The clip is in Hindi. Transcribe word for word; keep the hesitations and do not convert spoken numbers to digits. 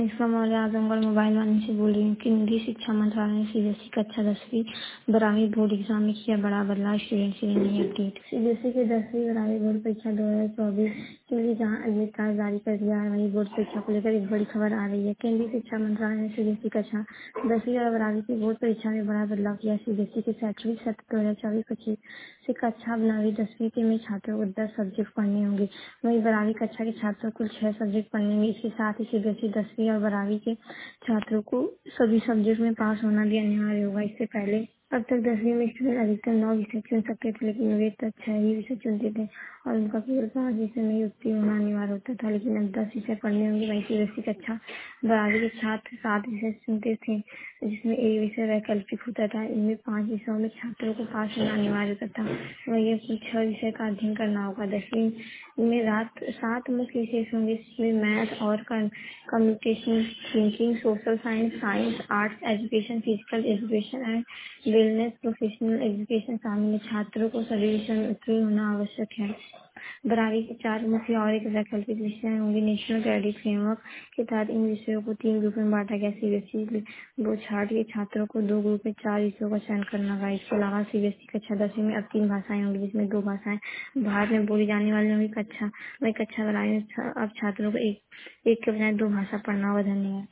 इसका मौर्य आजमगढ़ मोबाइल वाले से बोल रही हूँ कि निजी शिक्षा मंत्रालय ने सीबीएसई कक्षा दसवीं बारहवीं बोर्ड एग्जाम में किया बड़ा बदलाव। स्टूडेंट के लिए नई अपडेट। सीबीएसई के दसवीं बारहवीं बोर्ड परीक्षा दो हजार चौबीस के लिए जहां अगले तारीख जारी कर दिया है, वहीं बोर्ड परीक्षा को लेकर एक बड़ी खबर आ रही है। केंद्रीय शिक्षा मंत्रालय ने सीबीएसई कक्षा दसवीं और बारहवीं की बोर्ड परीक्षा में बड़ा बदलाव किया। सीबीएसई के शैक्षणिक सत्र दो हजार चौबीस पच्चीस से कक्षा नौवीं दसवीं के में छात्रों को दस सब्जेक्ट पढ़ने होंगे, वहीं बारहवीं कक्षा के छात्रों को कुल छह सब्जेक्ट पढ़ने होंगे। इसके साथ ही सीबीएसई दसवीं और बारहवीं के छात्रों को सभी सब्जेक्ट में पास होना भी अनिवार्य होगा। इससे पहले अब तक दसवीं में स्टूडेंट अधिकतम नौ विषय चुन सकते थे, लेकिन वे तक छह ही विषय चुनते थे और उनका केवल पांच विषय में ही उत्तीर्ण होना अनिवार्य होता था। लेकिन अब दस विषय पढ़ने होंगे। वहीं सीबीएसई कक्षा बारहवीं के छात्र सात विषय चुनते थे, जिसमें एक विषय वैकल्पिक होता था। इनमें पांच विषयों में छात्रों को पास होना अनिवार्य होता था। वहीं अब छह विषय का अध्ययन करना होगा। दसवीं में रात सात मुख्य विषय होंगे, जिसमें मैथ और communication, thinking, social science, science, arts, education, physical education and wellness, professional education शामिल है। छात्रों को सभी विषयों में उत्तीर्ण होना आवश्यक है। बारहवीं के चार मुख्य और एक वैकल्पिक विषय होंगे। नेशनल क्रेडिट फ्रेमवर्क के तहत इन विषयों को तीन ग्रुप में बांटा गया। सीबीएसई दो छाट के छात्रों को दो ग्रुप में चार विषयों का चयन करना होगा। इसके अलावा सीबीएसई कक्षा दसवीं में अब तीन भाषाएं होंगी, जिसमें दो भाषाएं भारत में बोली जाने वाली होंगी। कक्षा वही कक्षा बारहवीं में अब छात्रों को एक एक के बजाय दो भाषा पढ़ना होगा। धन्यवाद।